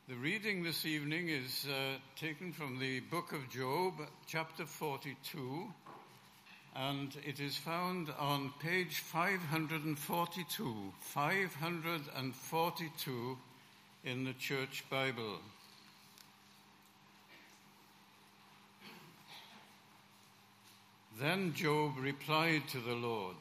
The reading this evening is taken from the book of Job, chapter 42, and it is found on page 542 in the Church Bible. Then Job replied to the Lord,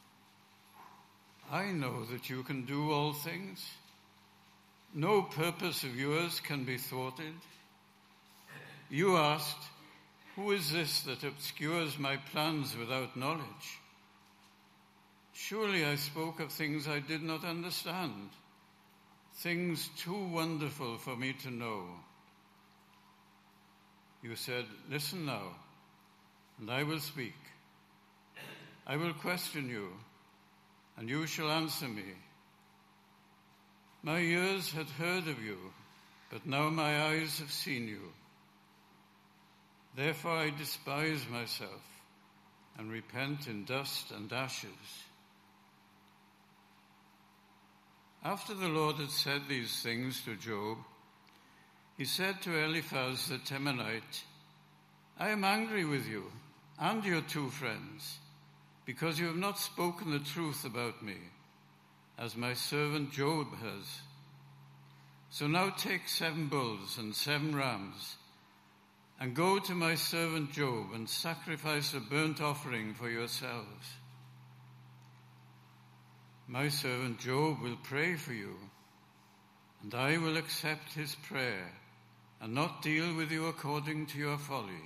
"I know that you can do all things. No purpose of yours can be thwarted. You asked, 'Who is this that obscures my plans without knowledge?' Surely I spoke of things I did not understand, things too wonderful for me to know. You said, 'Listen now, and I will speak. I will question you, and you shall answer me.' My ears had heard of you, but now my eyes have seen you. Therefore I despise myself and repent in dust and ashes." After the Lord had said these things to Job, he said to Eliphaz the Temanite, "I am angry with you and your two friends, because you have not spoken the truth about me, as my servant Job has. So now take 7 bulls and 7 rams, and go to my servant Job and sacrifice a burnt offering for yourselves. My servant Job will pray for you, and I will accept his prayer and not deal with you according to your folly.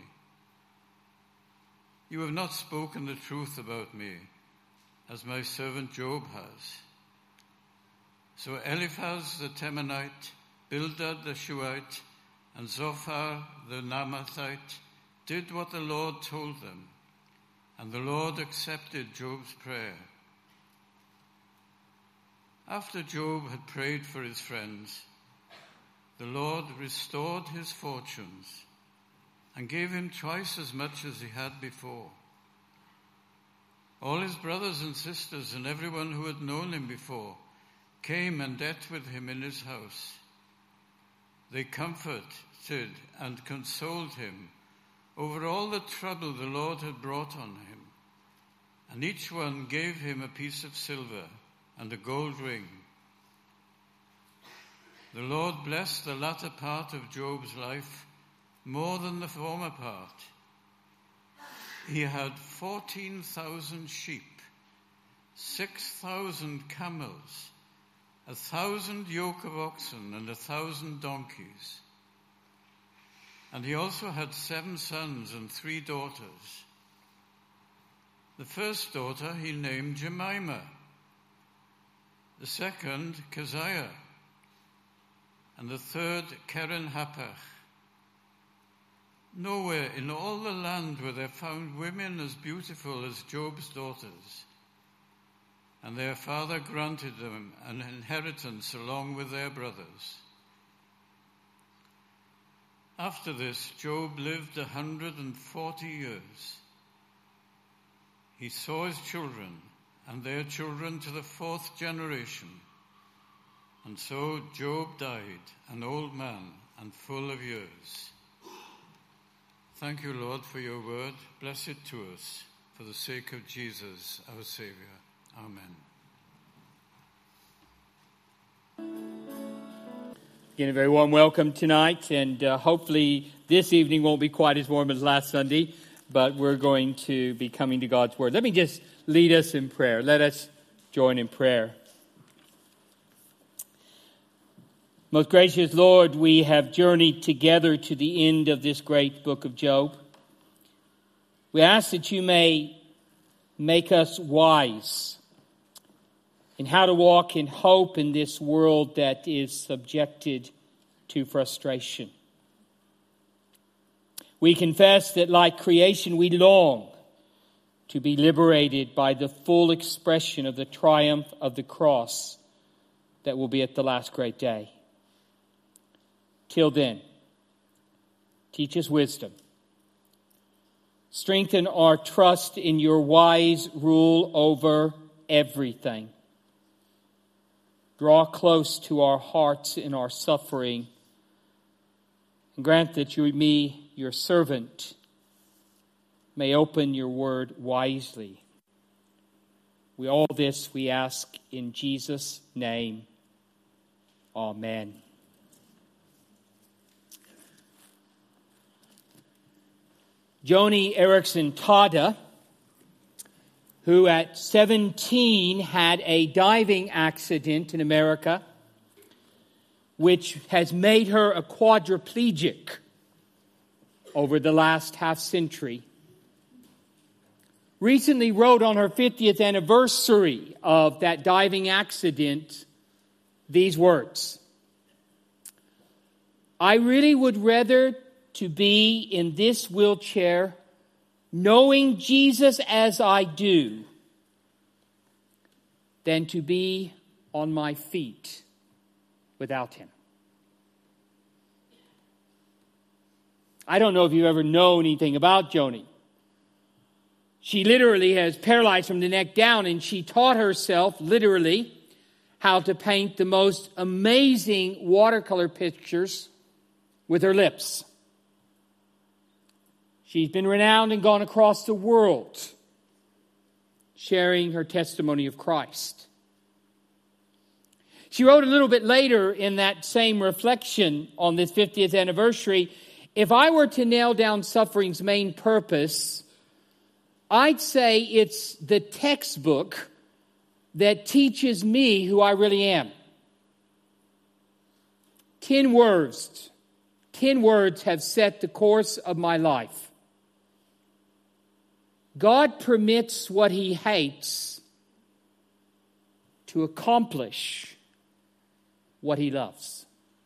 You have not spoken the truth about me, as my servant Job has." So Eliphaz the Temanite, Bildad the Shuhite, and Zophar the Naamathite did what the Lord told them, and the Lord accepted Job's prayer. After Job had prayed for his friends, the Lord restored his fortunes and gave him twice as much as he had before. All his brothers and sisters and everyone who had known him before came and ate with him in his house. They comforted and consoled him over all the trouble the Lord had brought on him, and each one gave him a piece of silver and a gold ring. The Lord blessed the latter part of Job's life more than the former part. He had 14,000 sheep, 6,000 camels, 1,000 yoke of oxen, and 1,000 donkeys. And he also had 7 sons and 3 daughters. The first daughter he named Jemimah, the second Keziah, and the third Keren-Happuch. Nowhere in all the land were there found women as beautiful as Job's daughters, and their father granted them an inheritance along with their brothers. After this, Job lived 140 years. He saw his children and their children to the 4th generation. And so Job died, an old man and full of years. Thank you, Lord, for your word. Bless it to us for the sake of Jesus, our Savior. Amen. Again, a very warm welcome tonight, and hopefully this evening won't be quite as warm as last Sunday, but we're going to be coming to God's Word. Let me just lead us in prayer. Let us join in prayer. Most gracious Lord, we have journeyed together to the end of this great book of Job. We ask that you may make us wise in how to walk in hope in this world that is subjected to frustration. We confess that like creation, we long to be liberated by the full expression of the triumph of the cross that will be at the last great day. Till then, teach us wisdom. Strengthen our trust in your wise rule over everything. Draw close to our hearts in our suffering And grant that you, me, your servant, may open your word wisely. All this we ask in Jesus' name. Amen. Joni Eareckson Tada, who at 17 had a diving accident in America, which has made her a quadriplegic over the last half century, recently wrote on her 50th anniversary of that diving accident these words: I really would rather to be in this wheelchair knowing Jesus as I do than to be on my feet without him. I don't know if you've ever known anything about Joni. She literally has paralyzed from the neck down, and she taught herself literally how to paint the most amazing watercolor pictures with her lips. She's been renowned and gone across the world sharing her testimony of Christ. She wrote a little bit later in that same reflection on this 50th anniversary, if I were to nail down suffering's main purpose, I'd say it's the textbook that teaches me who I really am. 10 words have set the course of my life. God permits what he hates to accomplish what he loves.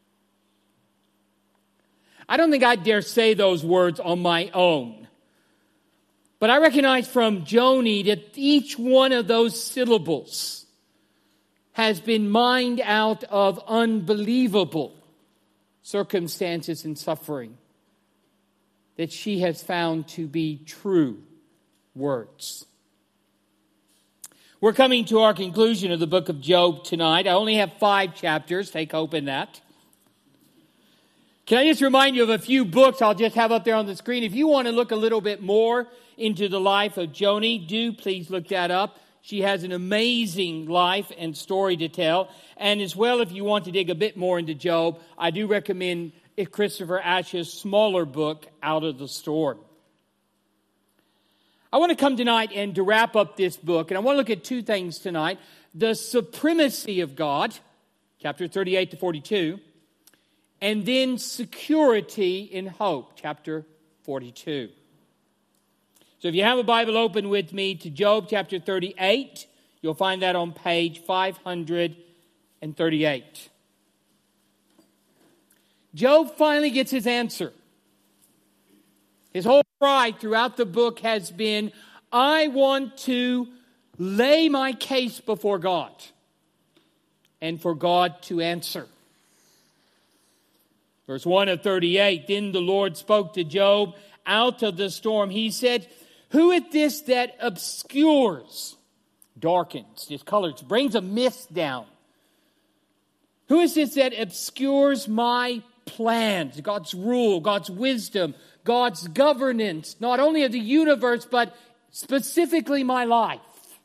I don't think I dare say those words on my own. But I recognize from Joni that each one of those syllables has been mined out of unbelievable circumstances and suffering that she has found to be true words. We're coming to our conclusion of the book of Job tonight. I only have 5 chapters. Take hope in that. Can I just remind you of a few books I'll just have up there on the screen? If you want to look a little bit more into the life of Joni, do please look that up. She has an amazing life and story to tell. And as well, if you want to dig a bit more into Job, I do recommend Christopher Ash's smaller book, Out of the Storm. I want to come tonight and to wrap up this book, and I want to look at 2 things tonight. The supremacy of God, chapter 38 to 42, and then security in hope, chapter 42. So if you have a Bible open with me to Job chapter 38, you'll find that on page 538. Job finally gets his answer. His whole cry throughout the book has been, I want to lay my case before God and for God to answer. Verse 1 of 38, then the Lord spoke to Job out of the storm. He said, who is this that obscures, darkens, discolors, brings a mist down? Who is this that obscures my plans, God's rule, God's wisdom, God's governance, not only of the universe, but specifically my life?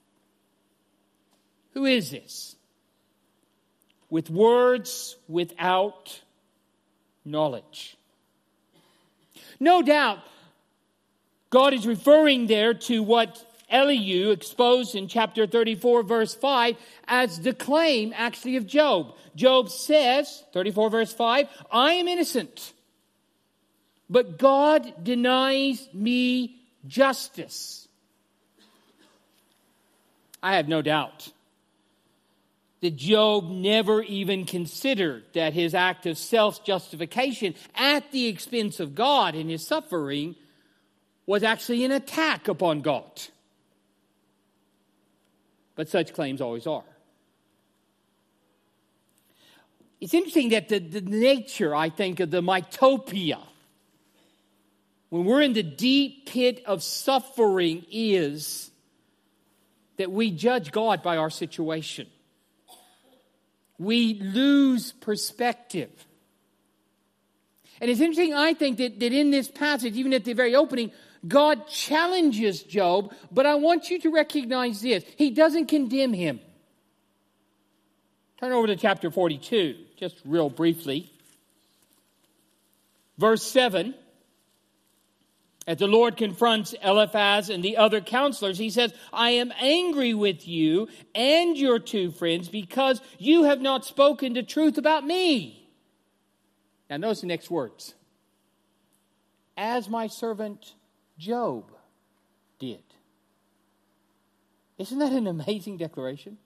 Who is this? With words without knowledge. No doubt, God is referring there to what Elihu exposed in chapter 34, verse 5, as the claim actually of Job. Job says, 34, verse 5, I am innocent, but God denies me justice. I have no doubt that Job never even considered that his act of self-justification at the expense of God in his suffering was actually an attack upon God. But such claims always are. It's interesting that the nature, I think, of the mytopia, when we're in the deep pit of suffering, is that we judge God by our situation. We lose perspective. And it's interesting, I think, that in this passage, even at the very opening, God challenges Job, but I want you to recognize this. He doesn't condemn him. Turn over to chapter 42, just real briefly. Verse 7, as the Lord confronts Eliphaz and the other counselors, he says, I am angry with you and your two friends because you have not spoken the truth about me. Now notice the next words. As my servant Job did. Isn't that an amazing declaration?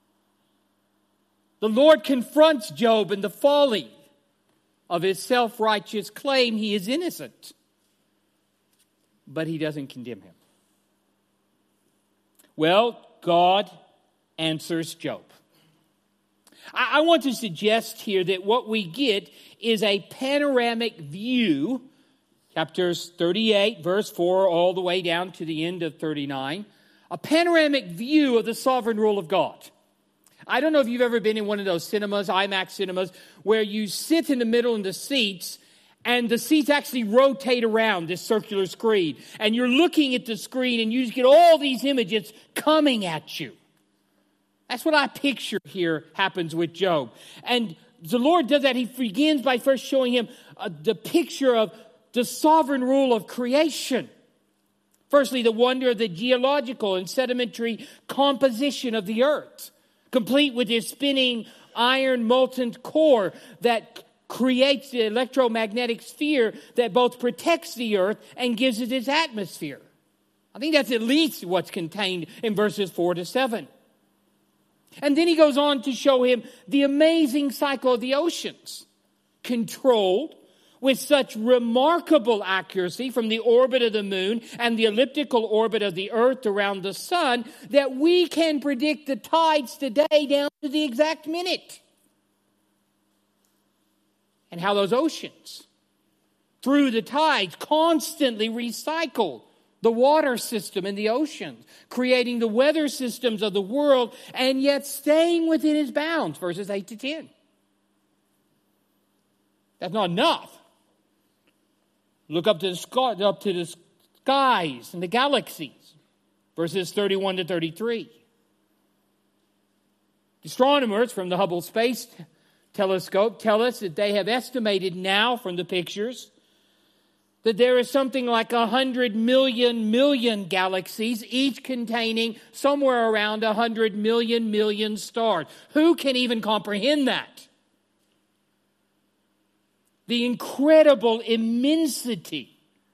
The Lord confronts Job in the folly of his self-righteous claim he is innocent. But he doesn't condemn him. Well, God answers Job. I want to suggest here that what we get is a panoramic view, chapters 38, verse 4, all the way down to the end of 39, a panoramic view of the sovereign rule of God. I don't know if you've ever been in one of those cinemas, IMAX cinemas, where you sit in the middle in the seats, and the seats actually rotate around this circular screen. And you're looking at the screen, and you just get all these images coming at you. That's what I picture here happens with Job. And the Lord does that. He begins by first showing him the picture of the sovereign rule of creation. Firstly, the wonder of the geological and sedimentary composition of the earth, complete with his spinning iron molten core that creates the electromagnetic sphere that both protects the earth and gives it its atmosphere. I think that's at least what's contained in verses 4 to 7. And then he goes on to show him the amazing cycle of the oceans, controlled with such remarkable accuracy from the orbit of the moon and the elliptical orbit of the earth around the sun that we can predict the tides today down to the exact minute. And how those oceans, through the tides, constantly recycle the water system in the oceans, creating the weather systems of the world, and yet staying within its bounds, verses 8 to 10. That's not enough. Look up to the skies and the galaxies, verses 31 to 33. Astronomers from the Hubble Space Telescope tell us that they have estimated now from the pictures that there is something like 100 million galaxies, each containing somewhere around 100 million stars. Who can even comprehend that? The incredible immensity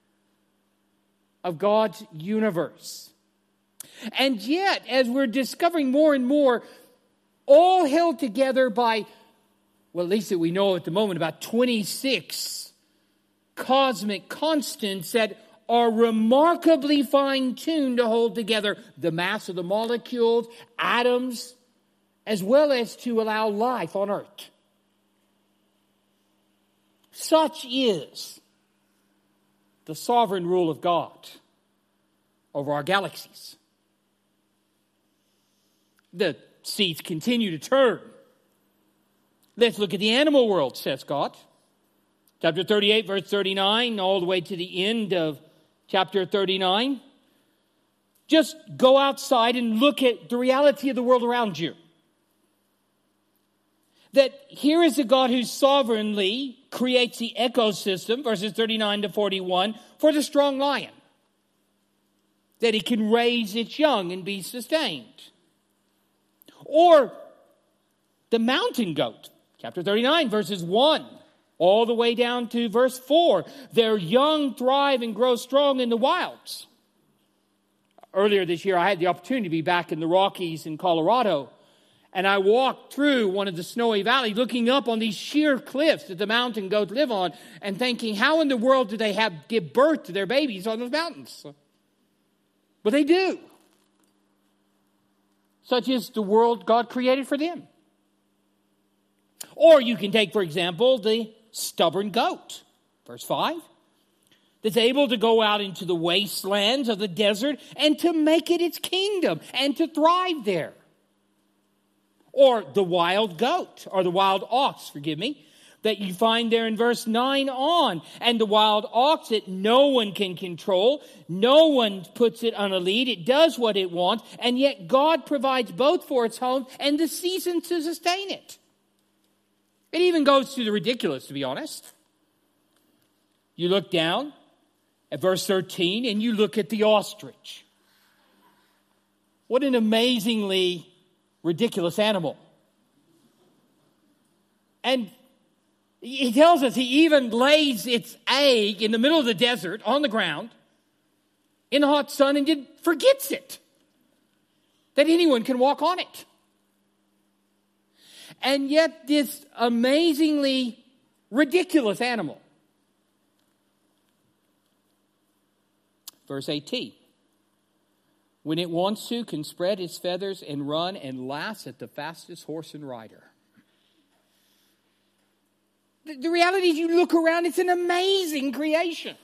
of God's universe. And yet, as we're discovering more and more, all held together by, well, at least that we know at the moment, about 26 cosmic constants that are remarkably fine-tuned to hold together the mass of the molecules, atoms, as well as to allow life on earth. Such is the sovereign rule of God over our galaxies. The seas continue to turn. Let's look at the animal world, says God. Chapter 38, verse 39, all the way to the end of chapter 39. Just go outside and look at the reality of the world around you. That here is a God who sovereignly creates the ecosystem, verses 39 to 41, for the strong lion. That he can raise its young and be sustained. Or the mountain goat, chapter 39, verses 1, all the way down to verse 4. Their young thrive and grow strong in the wilds. Earlier this year, I had the opportunity to be back in the Rockies in Colorado. And I walked through one of the snowy valleys, looking up on these sheer cliffs that the mountain goats live on, and thinking, how in the world do they give birth to their babies on those mountains? But they do. Such is the world God created for them. Or you can take, for example, the stubborn goat, verse 5, that's able to go out into the wastelands of the desert and to make it its kingdom and to thrive there. Or the wild goat, or the wild ox, that you find there in verse 9 on. And the wild ox that no one can control, no one puts it on a lead, it does what it wants, and yet God provides both for its home and the season to sustain it. It even goes to the ridiculous, to be honest. You look down at verse 13 and you look at the ostrich. What an amazingly ridiculous animal. And he tells us he even lays its egg in the middle of the desert on the ground in the hot sun and forgets it, that anyone can walk on it. And yet this amazingly ridiculous animal. Verse 18. When it wants to, can spread its feathers and run and laughs at the fastest horse and rider. The reality is, you look around, it's an amazing creation.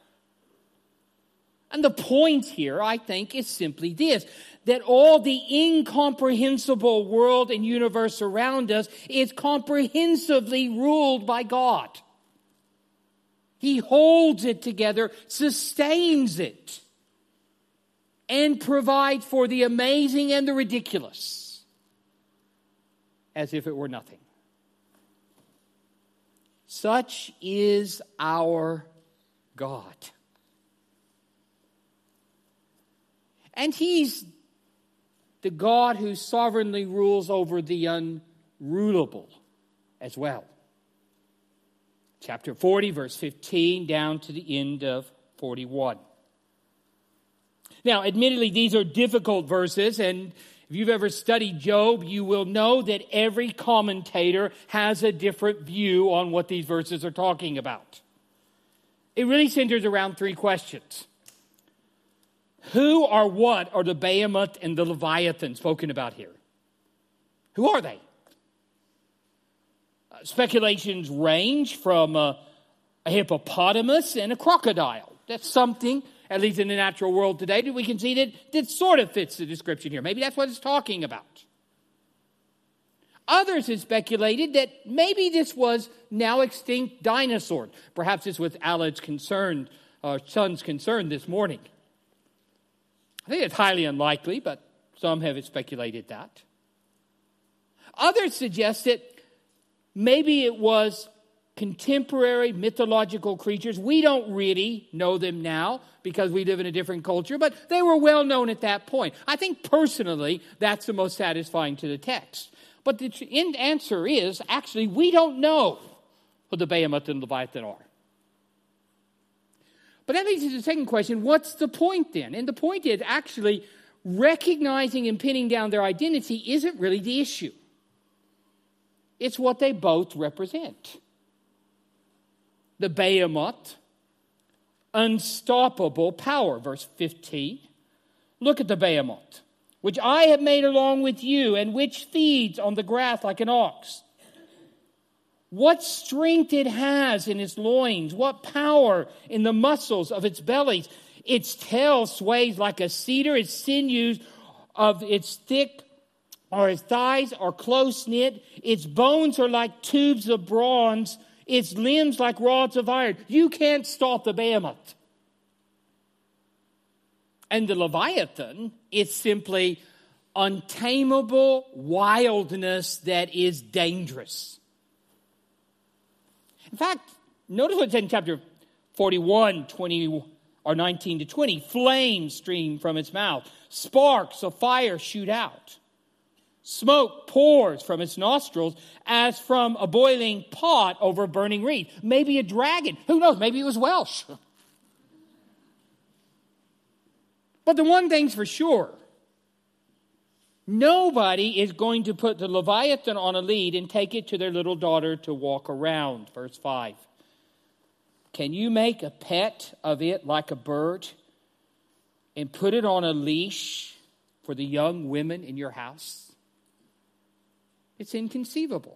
And the point here, I think, is simply this, that all the incomprehensible world and universe around us is comprehensively ruled by God. He holds it together, sustains it, and provides for the amazing and the ridiculous, as if it were nothing. Such is our God. And He's the God who sovereignly rules over the unrulable as well. Chapter 40, verse 15, down to the end of 41. Now, admittedly, these are difficult verses, and if you've ever studied Job, you will know that every commentator has a different view on what these verses are talking about. It really centers around three questions. Who or what are the Behemoth and the Leviathan spoken about here? Who are they? Speculations range from a hippopotamus and a crocodile. That's something, at least in the natural world today, that we can see that sort of fits the description here. Maybe that's what it's talking about. Others have speculated that maybe this was now extinct dinosaurs. Perhaps this was Alad's son's concern this morning. I think it's highly unlikely, but some have speculated that. Others suggest that maybe it was contemporary mythological creatures. We don't really know them now because we live in a different culture, but they were well known at that point. I think personally that's the most satisfying to the text. But the answer is, actually, we don't know who the Behemoth and Leviathan are. But that leads to the second question, what's the point then? And the point is actually recognizing and pinning down their identity isn't really the issue. It's what they both represent. The Behemoth, unstoppable power, verse 15. Look at the Behemoth, which I have made along with you, and which feeds on the grass like an ox. What strength it has in its loins, what power in the muscles of its bellies. Its tail sways like a cedar, its sinews of its thick, or its thighs are close-knit, its bones are like tubes of bronze, its limbs like rods of iron. You can't stop the Behemoth. And the Leviathan is simply untamable wildness that is dangerous. In fact, notice what's in chapter 41, 20 or 19 to 20. Flames stream from its mouth. Sparks of fire shoot out. Smoke pours from its nostrils as from a boiling pot over a burning reed. Maybe a dragon. Who knows? Maybe it was Welsh. But the one thing's for sure. Nobody is going to put the Leviathan on a lead and take it to their little daughter to walk around. Verse 5. Can you make a pet of it like a bird and put it on a leash for the young women in your house? It's inconceivable.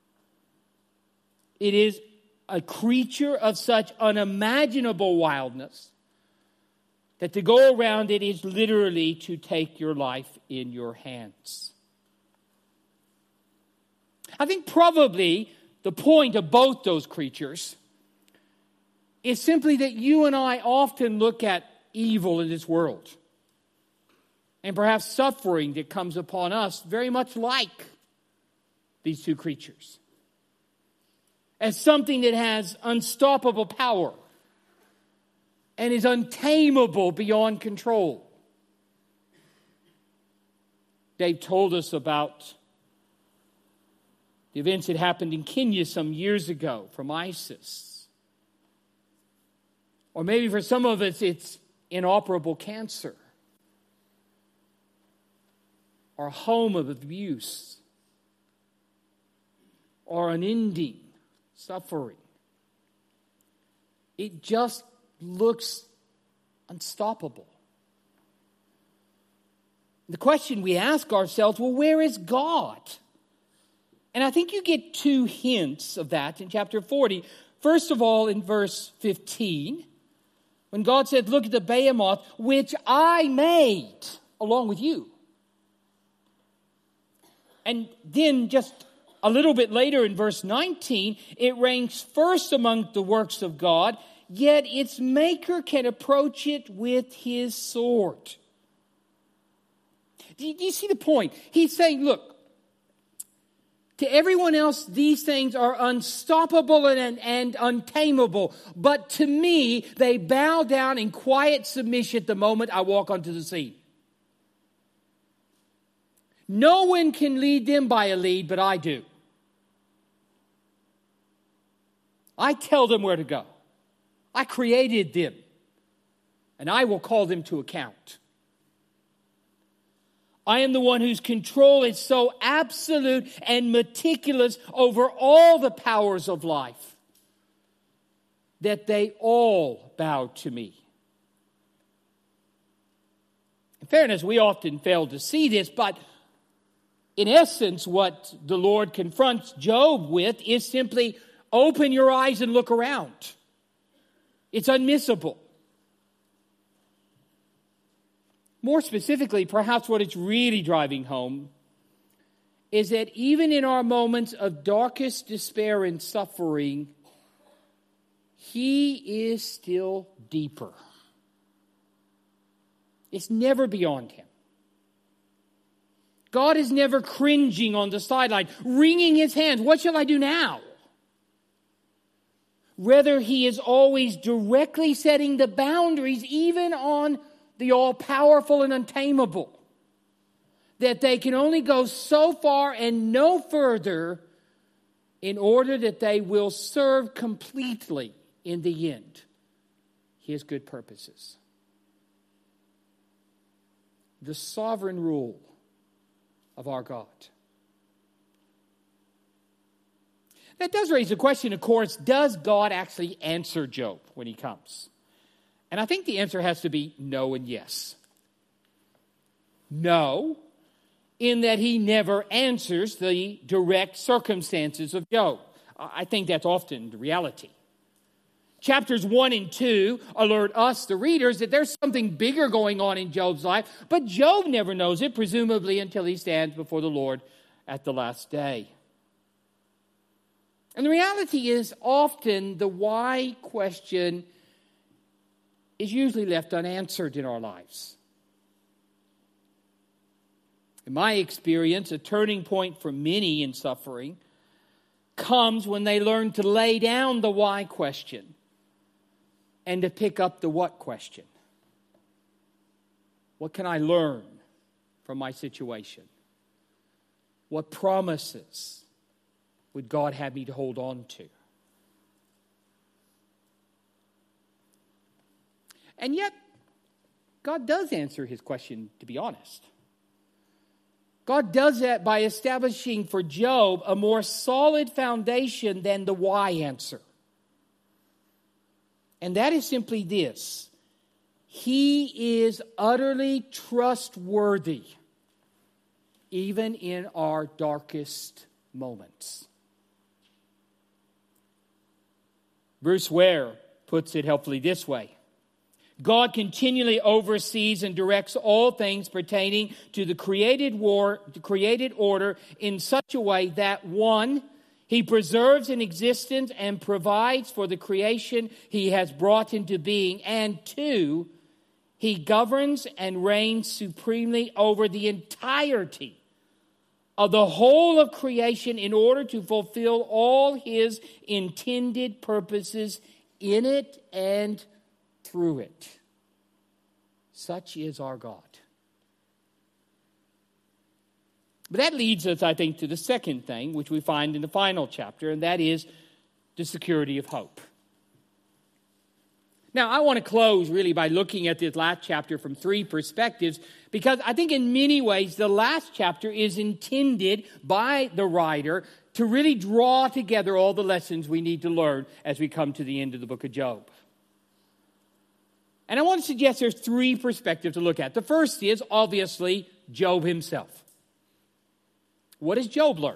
It is a creature of such unimaginable wildness that to go around it is literally to take your life in your hands. I think probably the point of both those creatures is simply that you and I often look at evil in this world, and perhaps suffering that comes upon us very much like these two creatures, as something that has unstoppable power and is untamable beyond control. Dave told us about the events that happened in Kenya some years ago from ISIS. Or maybe for some of us it's inoperable cancer, or a home of abuse, or unending suffering. It just looks unstoppable. The question we ask ourselves, well, where is God? And I think you get two hints of that in chapter 40. First of all, in verse 15, when God said, look at the behemoth, which I made along with you. And then just a little bit later in verse 19, it ranks first among the works of God, yet its maker can approach it with his sword. Do you see the point? He's saying, look, to everyone else, these things are unstoppable and untamable. But to me, they bow down in quiet submission the moment I walk onto the scene. No one can lead them by a lead, but I do. I tell them where to go. I created them, and I will call them to account. I am the one whose control is so absolute and meticulous over all the powers of life that they all bow to me. In fairness, we often fail to see this, but in essence, what the Lord confronts Job with is simply open your eyes and look around. It's unmissable. More specifically, perhaps what it's really driving home is that even in our moments of darkest despair and suffering, He is still deeper. It's never beyond Him. God is never cringing on the sideline, wringing His hands. What shall I do now? Rather, He is always directly setting the boundaries, even on the all-powerful and untamable, that they can only go so far and no further in order that they will serve completely in the end His good purposes. The sovereign rule of our God. That does raise the question, of course, does God actually answer Job when he comes? And I think the answer has to be no and yes. No, in that he never answers the direct circumstances of Job. I think that's often the reality. Chapters 1 and 2 alert us, the readers, that there's something bigger going on in Job's life, but Job never knows it, presumably until he stands before the Lord at the last day. And the reality is often the why question is usually left unanswered in our lives. In my experience, a turning point for many in suffering comes when they learn to lay down the why question and to pick up the what question. What can I learn from my situation? What promises would God have me to hold on to? And yet, God does answer his question, to be honest. God does that by establishing for Job a more solid foundation than the why answer. And that is simply this: He is utterly trustworthy, even in our darkest moments. Bruce Ware puts it helpfully this way: God continually oversees and directs all things pertaining to the created order in such a way that, 1, He preserves in existence and provides for the creation He has brought into being. And 2, He governs and reigns supremely over the entirety of the whole of creation in order to fulfill all His intended purposes in it and through it. Such is our God. But that leads us, I think, to the second thing, which we find in the final chapter, and that is the security of hope. Now, I want to close really by looking at this last chapter from 3 perspectives, because I think in many ways the last chapter is intended by the writer to really draw together all the lessons we need to learn as we come to the end of the book of Job. And I want to suggest there's 3 perspectives to look at. The first is, obviously, Job himself. What does Job learn?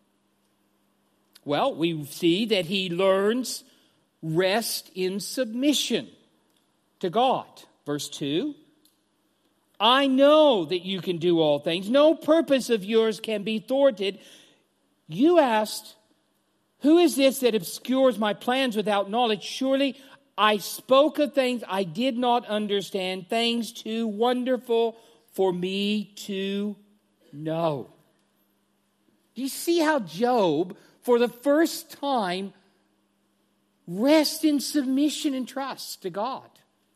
Well, we see that he learns rest in submission to God. Verse 2, I know that you can do all things. No purpose of yours can be thwarted. You asked, who is this that obscures my plans without knowledge? Surely I spoke of things I did not understand, things too wonderful for me to know. Do you see how Job, for the first time, rests in submission and trust to God?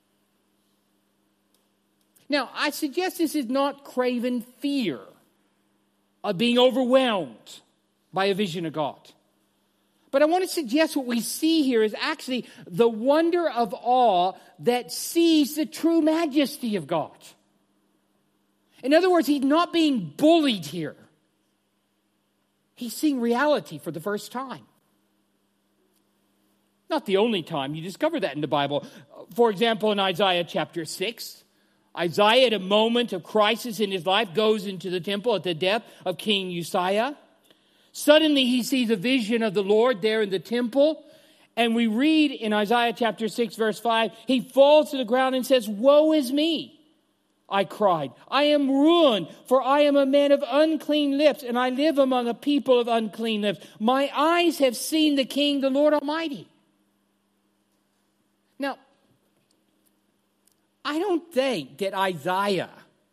Now, I suggest this is not craven fear of being overwhelmed by a vision of God. But I want to suggest what we see here is actually the wonder of awe that sees the true majesty of God. In other words, he's not being bullied here. He's seeing reality for the first time. Not the only time you discover that in the Bible. For example, in Isaiah chapter 6, Isaiah, at a moment of crisis in his life, goes into the temple at the death of King Uzziah. Suddenly he sees a vision of the Lord there in the temple. And we read in Isaiah chapter 6, verse 5, he falls to the ground and says, woe is me, I cried. I am ruined, for I am a man of unclean lips, and I live among a people of unclean lips. My eyes have seen the King, the Lord Almighty. Now, I don't think that Isaiah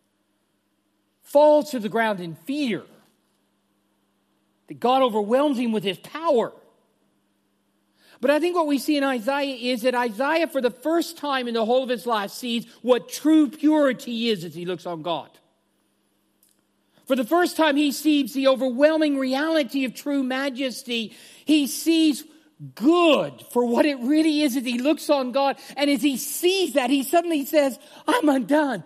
falls to the ground in fear, that God overwhelms him with his power. But I think what we see in Isaiah is that Isaiah, for the first time in the whole of his life, sees what true purity is as he looks on God. For the first time, he sees the overwhelming reality of true majesty. He sees good for what it really is as he looks on God. And as he sees that, he suddenly says, I'm undone.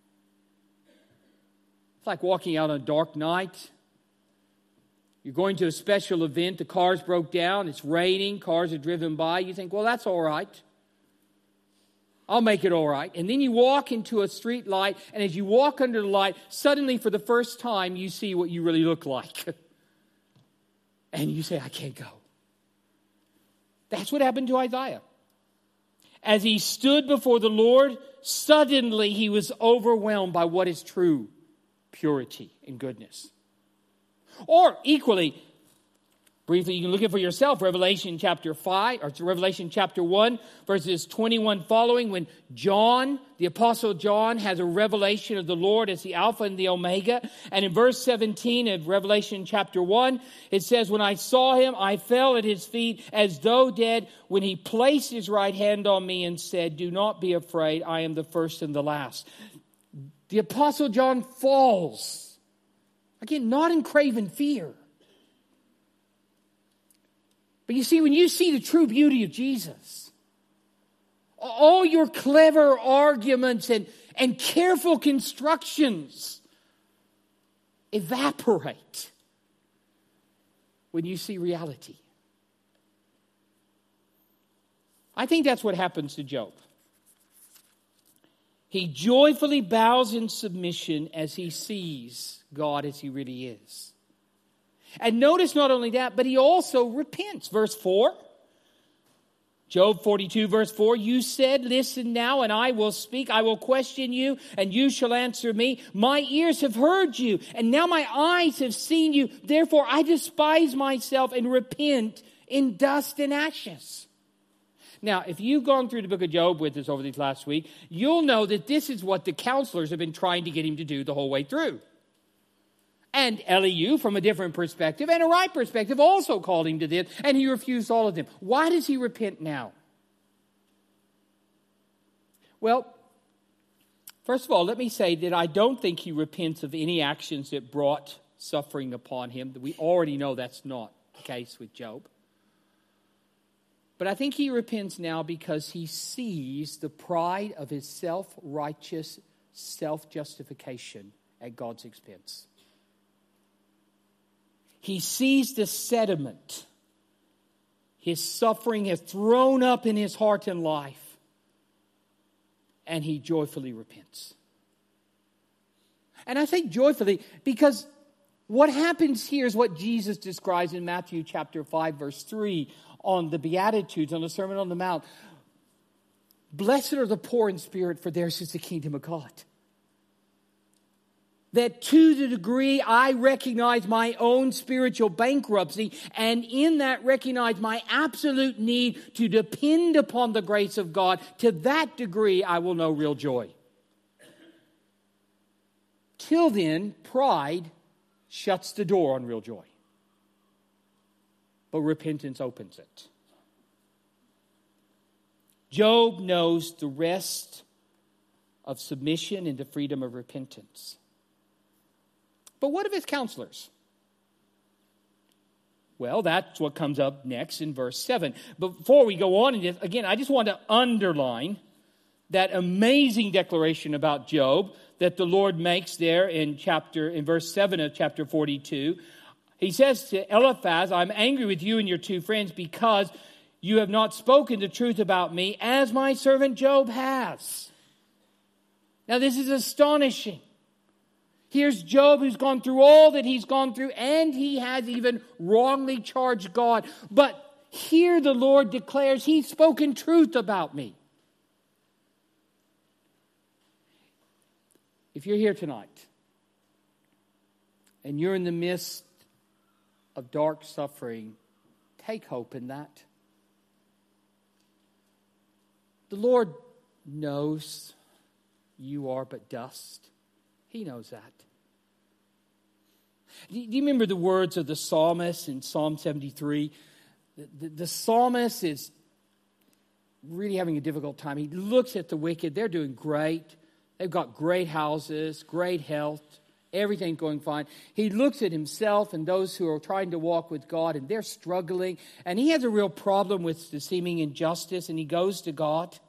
It's like walking out on a dark night. You're going to a special event, the cars broke down, it's raining, cars are driven by. You think, well, that's all right. I'll make it all right. And then you walk into a street light, and as you walk under the light, suddenly for the first time, you see what you really look like. And you say, I can't go. That's what happened to Isaiah. As he stood before the Lord, suddenly he was overwhelmed by what is true purity and goodness. Or equally, briefly, you can look at it for yourself, Revelation chapter 5, or Revelation chapter 1, verses 21 following, when John, the Apostle John, has a revelation of the Lord as the Alpha and the Omega. And in verse 17 of Revelation chapter 1, it says, when I saw him, I fell at his feet as though dead, when he placed his right hand on me and said, do not be afraid, I am the first and the last. The Apostle John falls. Again, not in craven fear. But you see, when you see the true beauty of Jesus, all your clever arguments and careful constructions evaporate when you see reality. I think that's what happens to Job. He joyfully bows in submission as he sees God as he really is. And notice not only that, but he also repents. Verse 4, Job 42 verse 4, you said, listen now, and I will speak. I will question you, and you shall answer me. My ears have heard you, and now my eyes have seen you. Therefore I despise myself and repent in dust and ashes. Now, if you've gone through the book of Job with us over these last week, you'll know that this is what the counselors have been trying to get him to do the whole way through. And Elihu, from a different perspective and a right perspective, also called him to this, and he refused all of them. Why does he repent now? Well, first of all, let me say that I don't think he repents of any actions that brought suffering upon him. We already know that's not the case with Job. But I think he repents now because he sees the pride of his self-righteous self-justification at God's expense. He sees the sediment his suffering has thrown up in his heart and life, and he joyfully repents. And I think joyfully because what happens here is what Jesus describes in Matthew chapter 5, verse 3 on the Beatitudes, on the Sermon on the Mount. Blessed are the poor in spirit, for theirs is the kingdom of God. That to the degree I recognize my own spiritual bankruptcy, and in that recognize my absolute need to depend upon the grace of God, to that degree I will know real joy. Till then, pride shuts the door on real joy. But repentance opens it. Job knows the rest of submission and the freedom of repentance. But what of his counselors? Well, that's what comes up next in verse 7. But before we go on in this, again, I just want to underline that amazing declaration about Job that the Lord makes there in verse 7 of chapter 42. He says to Eliphaz, I'm angry with you and your two friends because you have not spoken the truth about me as my servant Job has. Now this is astonishing. Here's Job who's gone through all that he's gone through, and he has even wrongly charged God. But here the Lord declares he's spoken truth about me. If you're here tonight and you're in the midst of dark suffering, take hope in that. The Lord knows you are but dust. He knows that. Do you remember the words of the psalmist in Psalm 73? The psalmist is really having a difficult time. He looks at the wicked. They're doing great. They've got great houses, great health, everything going fine. He looks at himself and those who are trying to walk with God, and they're struggling. And he has a real problem with the seeming injustice, and he goes to God.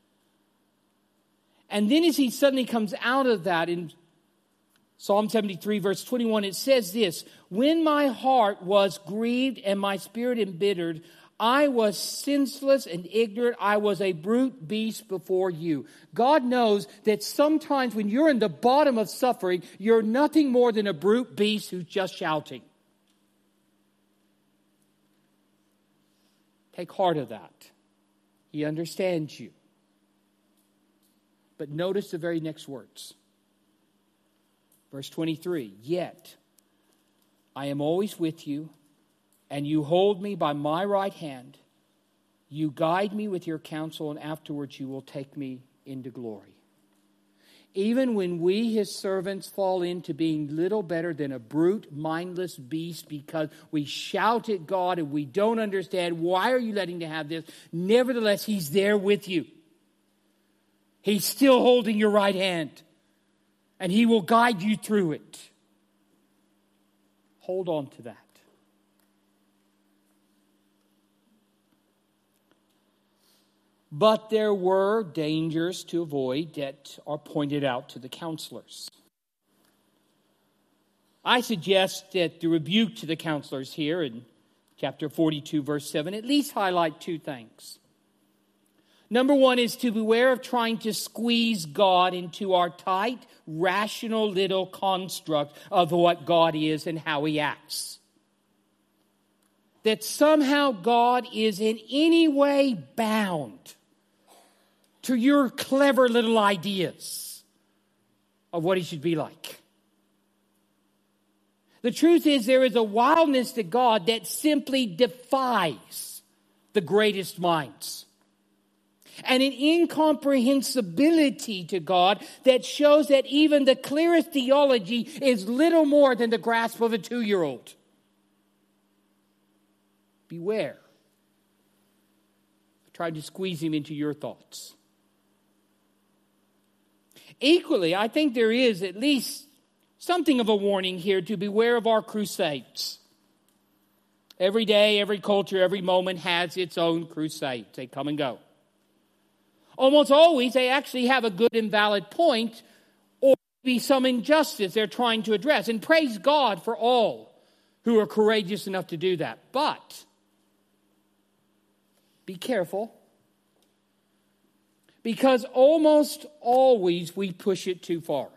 And then as he suddenly comes out of that, in Psalm 73, verse 21, it says this, when my heart was grieved and my spirit embittered, I was senseless and ignorant. I was a brute beast before you. God knows that sometimes when you're in the bottom of suffering, you're nothing more than a brute beast who's just shouting. Take heart of that. He understands you. But notice the very next words. Verse 23, yet I am always with you, and you hold me by my right hand. You guide me with your counsel, and afterwards you will take me into glory. Even when we, his servants, fall into being little better than a brute, mindless beast because we shout at God and we don't understand, why are you letting to have this? Nevertheless, he's there with you. He's still holding your right hand, and he will guide you through it. Hold on to that. But there were dangers to avoid that are pointed out to the counselors. I suggest that the rebuke to the counselors here in chapter 42, verse 7, at least highlight two things. Number one is to beware of trying to squeeze God into our tight, rational little construct of what God is and how he acts. that somehow God is in any way bound to your clever little ideas of what he should be like. The truth is, there is a wildness to God that simply defies the greatest minds, and an incomprehensibility to God that shows that even the clearest theology is little more than the grasp of a 2-year-old. Beware. I tried to squeeze him into your thoughts. Equally, I think there is at least something of a warning here to beware of our crusades. Every day, every culture, every moment has its own crusades. They come and go. Almost always, they actually have a good and valid point, or maybe some injustice they're trying to address. And praise God for all who are courageous enough to do that. But be careful, because almost always we push it too far.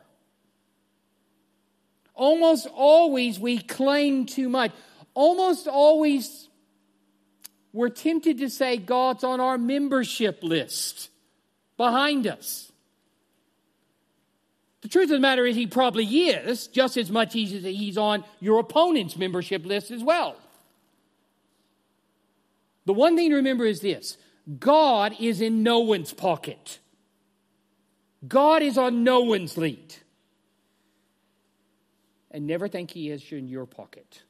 Almost always we claim too much. Almost always we're tempted to say God's on our membership list behind us. The truth of the matter is he probably is, just as much as he's on your opponent's membership list as well. The one thing to remember is this: God is in no one's pocket. God is on no one's lead. And never think he is in your pocket.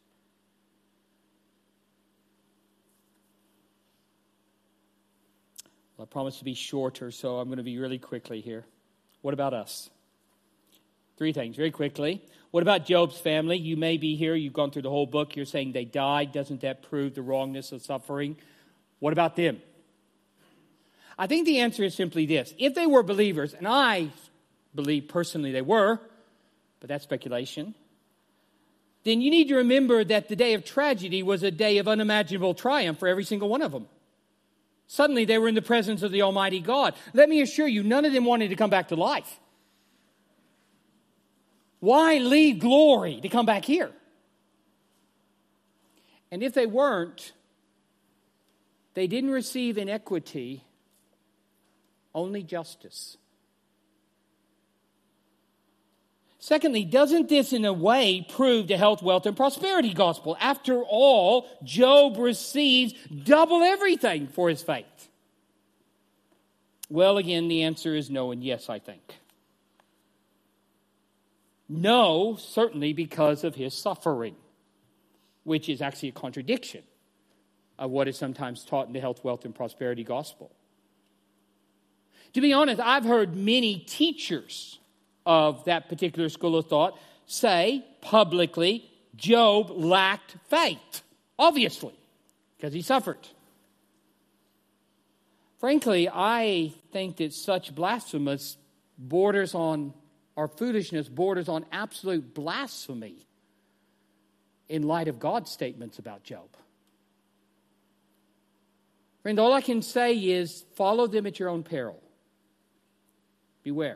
Well, I promise to be shorter, so I'm going to be really quickly here. What about us? 3 things, very quickly. What about Job's family? You may be here, you've gone through the whole book, you're saying they died. Doesn't that prove the wrongness of suffering? What about them? I think the answer is simply this. If they were believers, and I believe personally they were, but that's speculation, then you need to remember that the day of tragedy was a day of unimaginable triumph for every single one of them. Suddenly they were in the presence of the Almighty God. Let me assure you, none of them wanted to come back to life. Why leave glory to come back here? And if they weren't, they didn't receive in equity, only justice. Secondly, doesn't this in a way prove the health, wealth, and prosperity gospel? After all, Job receives double everything for his faith. Well, again, the answer is no and yes, I think. No, certainly because of his suffering, which is actually a contradiction of what is sometimes taught in the health, wealth, and prosperity gospel. To be honest, I've heard many teachers of that particular school of thought say publicly Job lacked faith, obviously, because he suffered. Frankly, I think that such blasphemous borders on, or foolishness borders on absolute blasphemy in light of God's statements about Job. Friend, all I can say is follow them at your own peril. Beware.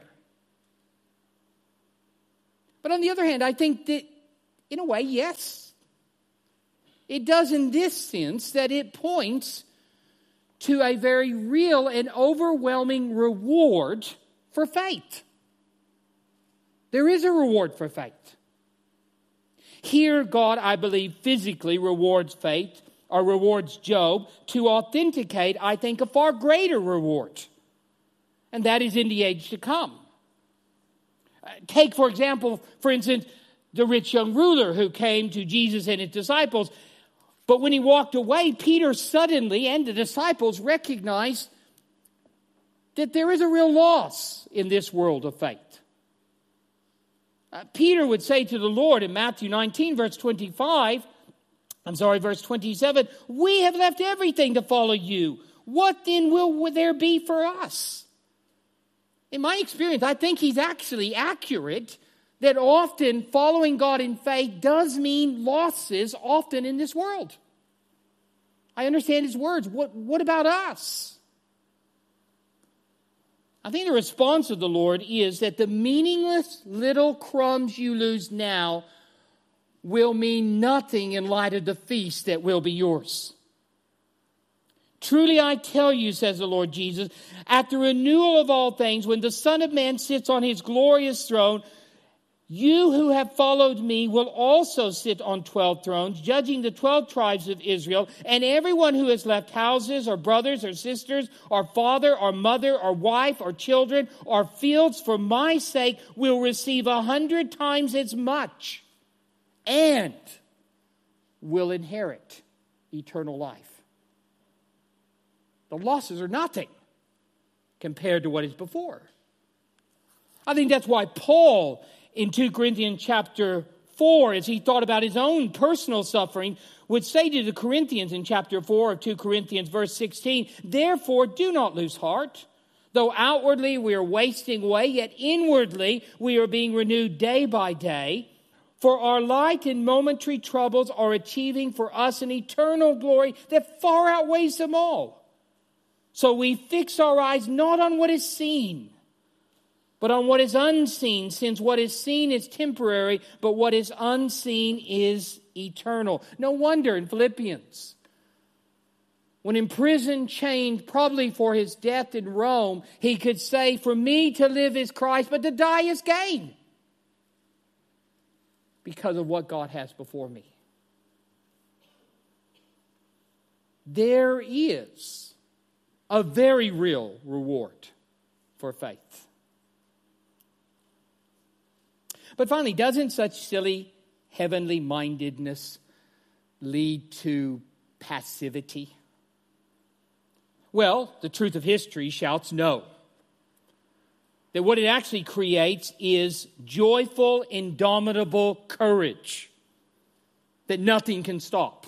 But on the other hand, I think that, in a way, yes. It does in this sense that it points to a very real and overwhelming reward for faith. There is a reward for faith. Here, God, I believe, physically rewards faith, or rewards Job, to authenticate, I think, a far greater reward. And that is in the age to come. Take, for example, for instance, the rich young ruler who came to Jesus and his disciples. But when he walked away, Peter suddenly and the disciples recognized that there is a real loss in this world of faith. Peter would say to the Lord in Matthew 19, verse 27, "We have left everything to follow you. What then will there be for us?" In my experience, I think he's actually accurate that often following God in faith does mean losses often in this world. I understand his words. What about us? I think the response of the Lord is that the meaningless little crumbs you lose now will mean nothing in light of the feast that will be yours. Truly I tell you, says the Lord Jesus, at the renewal of all things, when the Son of Man sits on his glorious throne, you who have followed me will also sit on 12 thrones, judging the 12 tribes of Israel. And everyone who has left houses or brothers or sisters or father or mother or wife or children or fields for my sake will receive 100 times as much and will inherit eternal life. The losses are nothing compared to what is before. I think that's why Paul, in 2 Corinthians chapter 4, as he thought about his own personal suffering, would say to the Corinthians in chapter 4 of 2 Corinthians verse 16, therefore do not lose heart. Though outwardly we are wasting away, yet inwardly we are being renewed day by day. For our light and momentary troubles are achieving for us an eternal glory that far outweighs them all. So we fix our eyes not on what is seen, but on what is unseen, since what is seen is temporary, but what is unseen is eternal. No wonder in Philippians, when imprisoned, chained, probably for his death in Rome, he could say, for me to live is Christ, but to die is gain, because of what God has before me. There is a very real reward for faith. But finally, doesn't such silly heavenly mindedness lead to passivity? Well, the truth of history shouts no. That what it actually creates is joyful, indomitable courage that nothing can stop.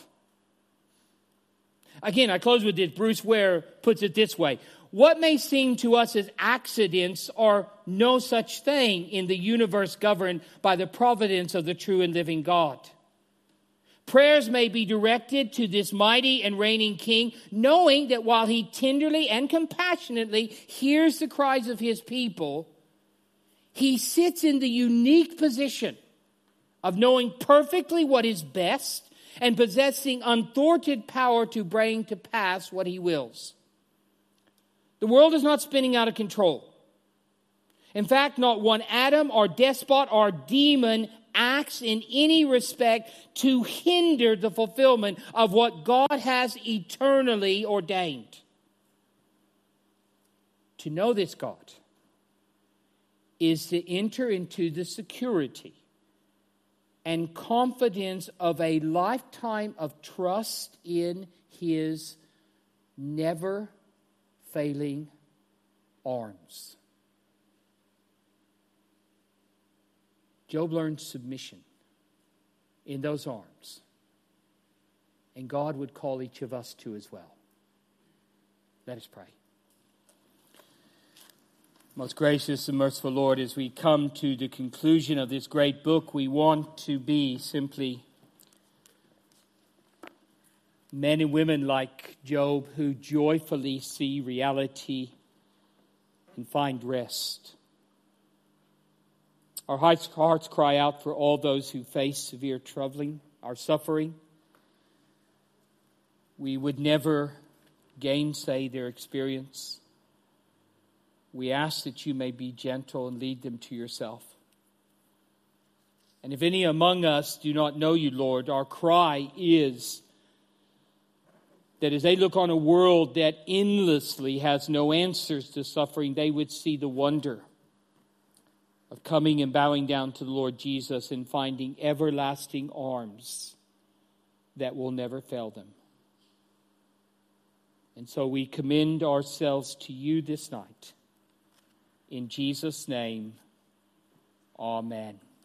Again, I close with this. Bruce Ware puts it this way. What may seem to us as accidents are no such thing in the universe governed by the providence of the true and living God. Prayers may be directed to this mighty and reigning King, knowing that while he tenderly and compassionately hears the cries of his people, he sits in the unique position of knowing perfectly what is best and possessing unthwarted power to bring to pass what he wills. The world is not spinning out of control. In fact, not one atom or despot or demon acts in any respect to hinder the fulfillment of what God has eternally ordained. To know this God is to enter into the security and confidence of a lifetime of trust in his never-failing arms. Job learned submission in those arms. And God would call each of us to as well. Let us pray. Most gracious and merciful Lord, as we come to the conclusion of this great book, we want to be simply men and women like Job who joyfully see reality and find rest. Our hearts cry out for all those who face severe troubling, our suffering. We would never gainsay their experience. We ask that you may be gentle and lead them to yourself. And if any among us do not know you, Lord, our cry is that as they look on a world that endlessly has no answers to suffering, they would see the wonder of coming and bowing down to the Lord Jesus and finding everlasting arms that will never fail them. And so we commend ourselves to you this night. In Jesus' name, amen.